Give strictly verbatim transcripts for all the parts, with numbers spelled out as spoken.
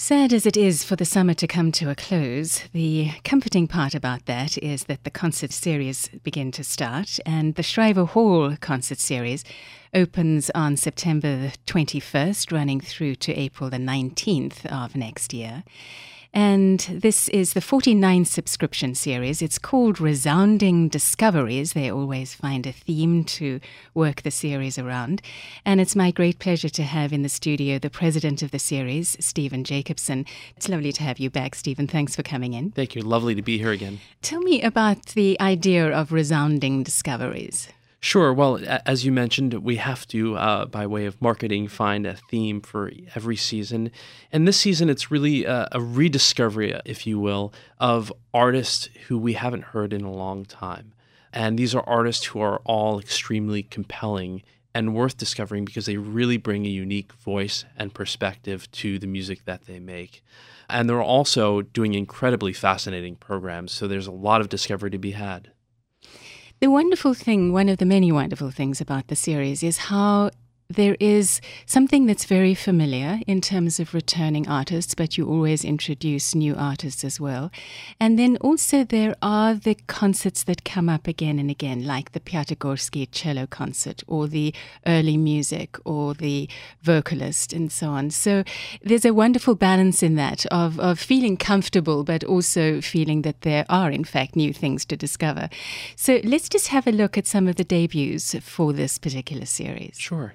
Sad as it is for the summer to come to a close, the comforting part about that is that the concert series begin to start, and the Shriver Hall concert series opens on September the twenty-first, running through to April the nineteenth of next year. And this is the forty-ninth subscription series. It's called Resounding Discoveries. They always find a theme to work the series around. And it's my great pleasure to have in the studio the president of the series, Stephen Jacobson. It's lovely to have you back, Stephen. Thanks for coming in. Thank you. Lovely to be here again. Tell me about the idea of Resounding Discoveries. Sure. Well, as you mentioned, we have to, uh, by way of marketing, find a theme for every season. And this season, it's really a, a rediscovery, if you will, of artists who we haven't heard in a long time. And these are artists who are all extremely compelling and worth discovering because they really bring a unique voice and perspective to the music that they make. And they're also doing incredibly fascinating programs, so there's a lot of discovery to be had. The wonderful thing, one of the many wonderful things about the series is how there is something that's very familiar in terms of returning artists, but you always introduce new artists as well. And then also there are the concerts that come up again and again, like the Piatigorsky cello concert or the early music or the vocalist and so on. So there's a wonderful balance in that of, of feeling comfortable, but also feeling that there are, in fact, new things to discover. So let's just have a look at some of the debuts for this particular series. Sure.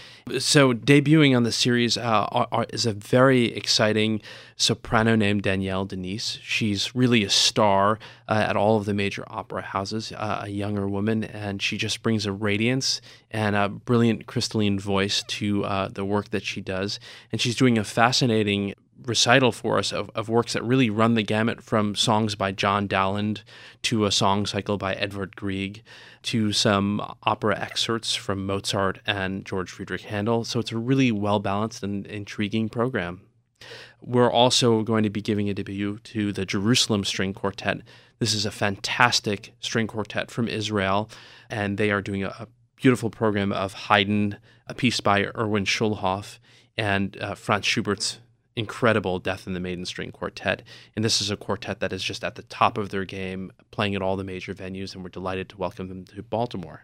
So debuting on the series uh, are, are, is a very exciting soprano named Danielle Denise. She's really a star uh, at all of the major opera houses, uh, a younger woman, and she just brings a radiance and a brilliant crystalline voice to uh, the work that she does. And she's doing a fascinating recital for us of, of works that really run the gamut from songs by John Dowland to a song cycle by Edvard Grieg to some opera excerpts from Mozart and George Friedrich Handel. So it's a really well-balanced and intriguing program. We're also going to be giving a debut to the Jerusalem String Quartet. This is a fantastic string quartet from Israel, and they are doing a, a beautiful program of Haydn, a piece by Erwin Schulhoff, and uh, Franz Schubert's incredible Death and the Maiden String Quartet. And this is a quartet that is just at the top of their game, playing at all the major venues, and we're delighted to welcome them to Baltimore.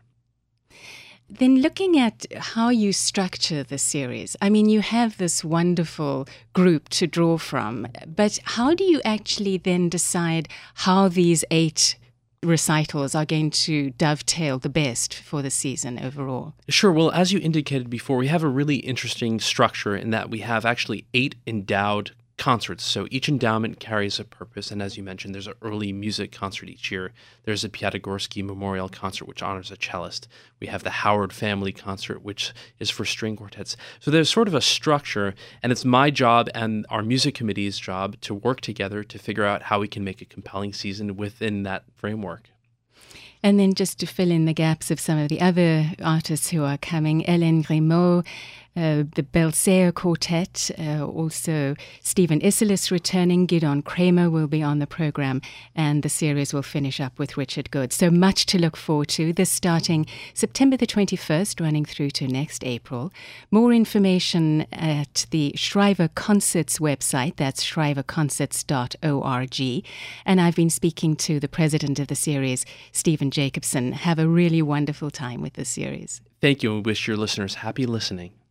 Then looking at how you structure the series, I mean, you have this wonderful group to draw from, but how do you actually then decide how these eight recitals are going to dovetail the best for the season overall? Sure. Well, as you indicated before, we have a really interesting structure in that we have actually eight endowed concerts. So each endowment carries a purpose. And as you mentioned, there's an early music concert each year. There's a Piatigorsky Memorial Concert, which honors a cellist. We have the Howard Family Concert, which is for string quartets. So there's sort of a structure, and it's my job and our music committee's job to work together to figure out how we can make a compelling season within that framework. And then just to fill in the gaps of some of the other artists who are coming, Hélène Grimaud, uh, the Belcea Quartet, uh, also Stephen Isserlis returning, Gidon Kramer will be on the program, and the series will finish up with Richard Good. So much to look forward to. This starting September the twenty-first, running through to next April. More information at the Shriver Concerts website. That's shriver concerts dot org. And I've been speaking to the president of the series, Stephen Jacobson. Have a really wonderful time with this series. Thank you, and wish your listeners happy listening.